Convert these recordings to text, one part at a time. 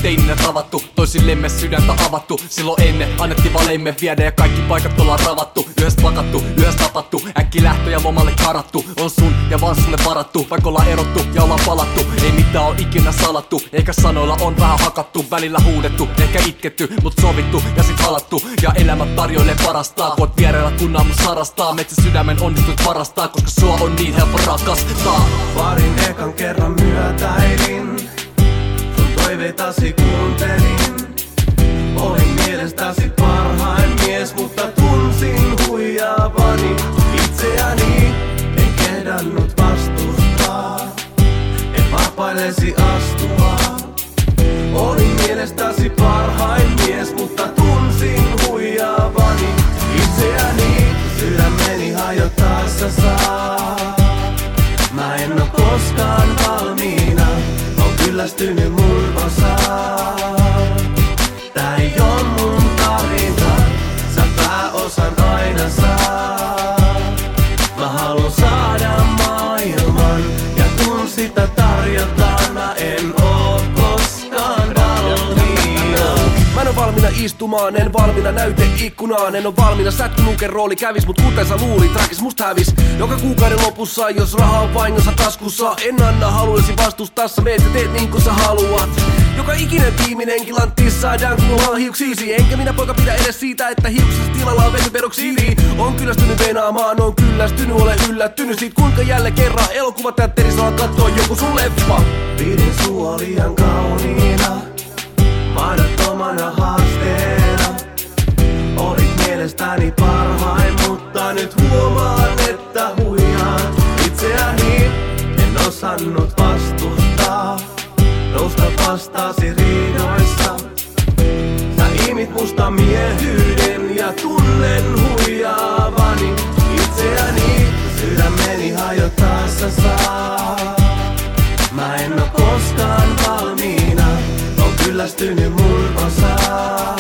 teininä tavattu, toisillemme sydäntä avattu. Silloin ennen annettiin valeimme viedä ja kaikki paikat ollaan ravattu. Yhdessä pakattu, yhdessä tapattu, äkki lähtö ja lomalle karattu. On sun ja vaan sulle varattu, vaikka ollaan erottu ja ollaan palattu. Ei mitään oo ikinä salattu, eikä sanoilla on vähän hakattu. Välillä huudettu, ehkä itketty, mut sovittu ja sit halattu. Ja elämä tarjoilee parastaa, kun oot viereellä kun mun sarastaa. Metsä sydämen onnistut varastaa, koska sua on niin helppo rakastaa. Parin ekan kerran myötäilin, sun toiveitasi kuuntelin. Olin mielestäsi parhain mies, mutta tunsin huijaavani itseäni. En kehdannut vastustaa, en varpaillesi astua. Olin mielestäsi parhain mies, mutta tunsin huijaavani itseäni. Sydämeni hajottaessa saa. Mä en oo koskaan valmiina, oon kyllästynyt mun osaan. Tää ei oo mun tarina, sä pääosan aina saa. Mä haluun saada maailman ja kun sitä tarjotaan, mä en oo koskaan valmiina. Mä en oo valmiina istumaan, en valmiina näyteikkunaan. En oo valmiina sätkynuken rooli kävis, mut kuten sä luulit, räkis musta hävis joka kuukauden lopussa, jos raha on vahingossa taskussa. En anna haluesi vastustaa, sä meet ja teet niin kun sä haluat. Joka ikinen viimeinenkin lantti saadaan kun mulla on hiuksiisi. Enkä minä poika pidä edes siitä, että hiuksessa tilalla on vetyperoksiidi. On kyllästynyt venaamaan, on kyllästynyt, olen yllättynyt siitä kuinka jälleen kerran elokuvateatterissa on kattoo joku sun leffa. Pidin sua liian kauniina, mahdottomana haasteena. Olit mielestäni parhain, mutta nyt huomaan, että huijaan itseäni. En osannut vastustaa, nousta vastaasi riidoissa. Sä imit musta miehyyden ja tunnen huijaavani itseäni. Sydämeni hajottaessa saa. Mä en oo koskaan valmiina, oon kyllästynyt mun osaan.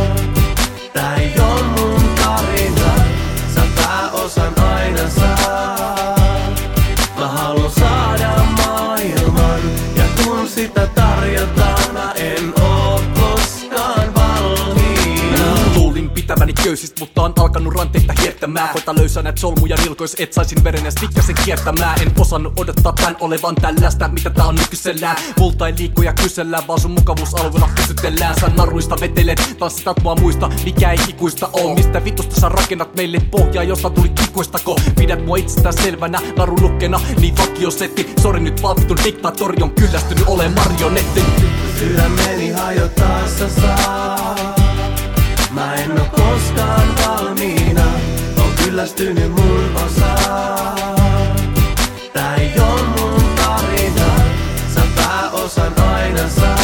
Tää ei oo mun tarina, sä pääosan aina saa. Mä haluun saada maailman ja kun sitä tarjotaan, mä en oo koskaan valmiina. Luulin pitäväni köysistä, mutta on alkanut ranteita hiertämään. Koita löysää näet solmuja nilkois, et saisin veren ja stikkasen kiertämään. En osannut odottaa tän olevan tällaista, mitä tää on nykyisellään. Multa ei liiku ja kysellään, vaan sun mukavuusalueella pysytellään. Sä naruista vetelet, tanssitat mua muista, mikä ei ikuista oo. Mistä vitusta sä rakennat meille pohjaa, josta tuli ikuistako. Pidät mua itsestään selvänä, narulukkena, niin vakiosetti. Sori nyt vaan vitun diktaattori on kyllästynyt ole marionetti. Sydämeni hajottaessa saa. Mä en oo koskaan valmiina, oon kyllästynyt mun osaan. Tää ei oo mun tarina, sä pääosan aina saa.